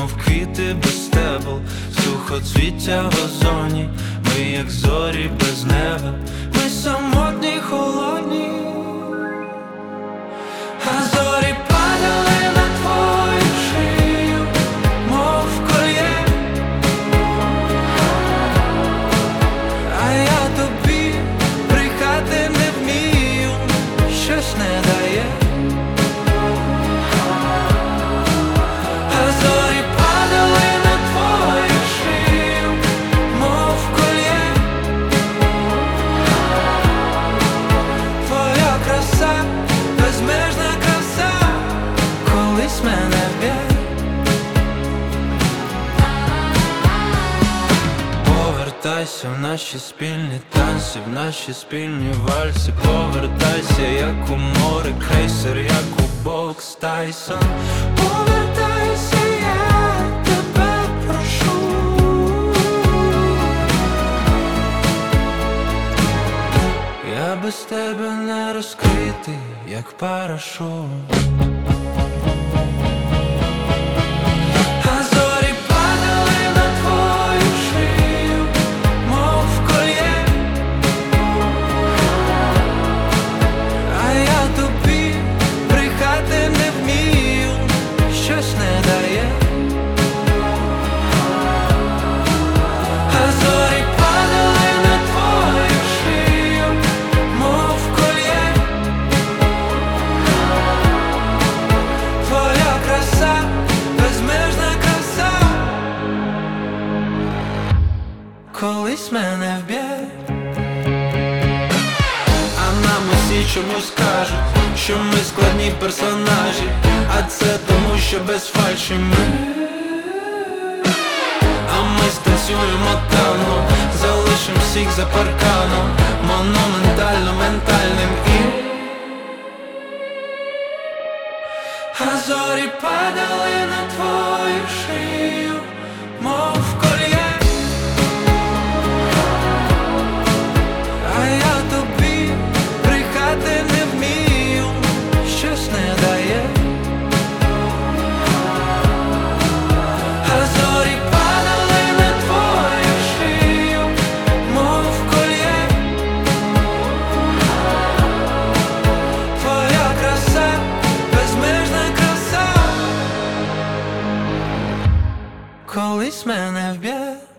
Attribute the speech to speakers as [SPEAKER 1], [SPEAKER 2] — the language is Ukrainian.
[SPEAKER 1] мов квіти без стебл, сухоцвіття в озоні. Ми як зорі без неба, ми самотні, холодні. А зорі падали на твою шию, мов кольє. А я тобі брехати не вмію, щось не дає. А зорі падали на твою шию, мов кольє. Твоя краса, безмежна краса, колись мене вб'є. Повертайся в наші спільні танці, в наші спільні вальси. Повертайся, як у море крейсер, як у бокс Тайсон. Повертайся, я тебе прошу. Я без тебе не розкритий, як парашут. А зорі падали на твою шию, мов кольє. А я тобі брехати не вмію, щось не дає. А зорі падали на твою шию, мов кольє. Твоя краса, безмежна краса, колись мене вб'є. А нам усі чомусь кажуть, що ми складні персонажі, а це тому, що без фальші ми. А ми станцюємо танго, залишим всіх за парканом, монументально ментальним і. А зорі падали на твою шию, мов кольє. А я тобі брехати не вмію, щось не дає. А зорі падали на твою шию, мов кольє. Твоя краса, безмежна краса, колись мене вб'є.